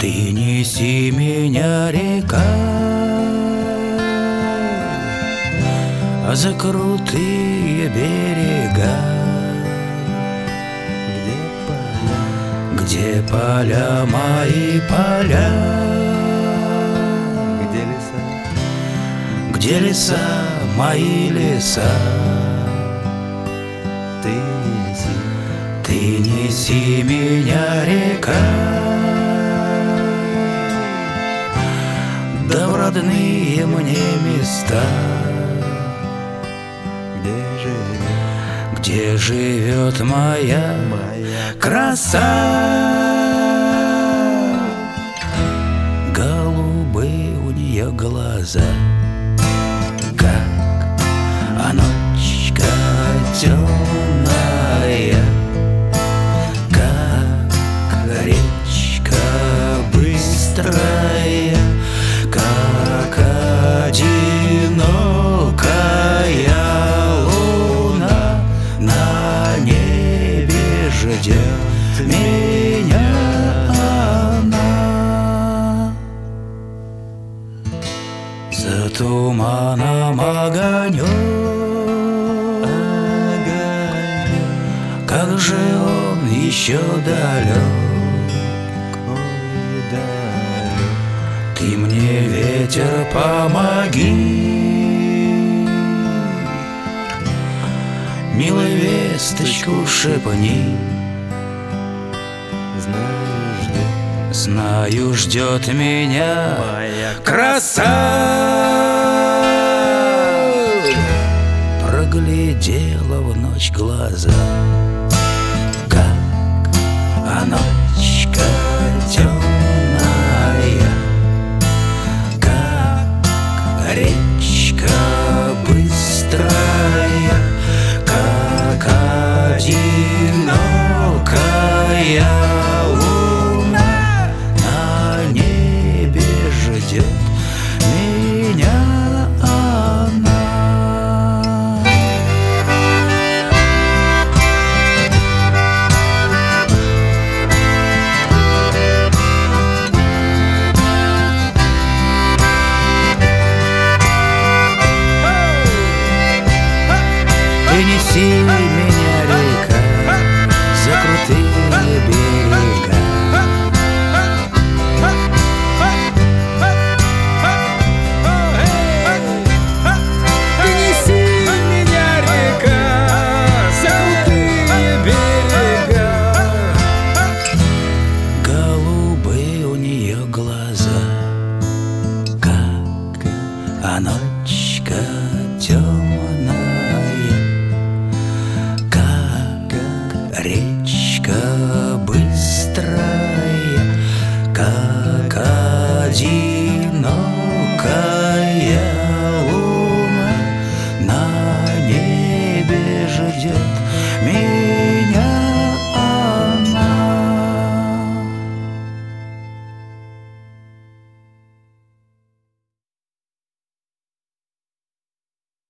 Ты неси меня, река, за крутые берега, где поля мои поля, где леса мои леса. Ты неси меня, река, да в родные мне места, где живет моя краса. Голубые у нее глаза, как ночка темная, как речка быстрая, как одинокая луна на небе ждет меня она. За туманом огонек, как же он еще далек. Ты мне, ветер, помоги, милая, весточку шепни. Знаю, ждет меня краса. Проглядела в ночь глаза,